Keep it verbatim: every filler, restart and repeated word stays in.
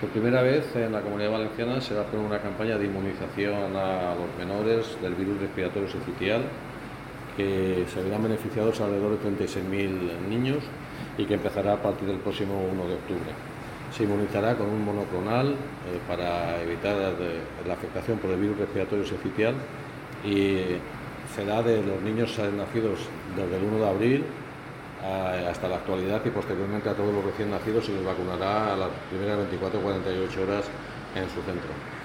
Por primera vez en la Comunidad Valenciana se va a hacer una campaña de inmunización a los menores del virus respiratorio sincitial, que se verán beneficiados alrededor de treinta y seis mil niños y que empezará a partir del próximo uno de octubre. Se inmunizará con un monoclonal eh, para evitar de, la afectación por el virus respiratorio sincitial y será de los niños nacidos desde el uno de abril hasta la actualidad, y posteriormente a todos los recién nacidos se les vacunará a las primeras veinticuatro a cuarenta y ocho horas en su centro.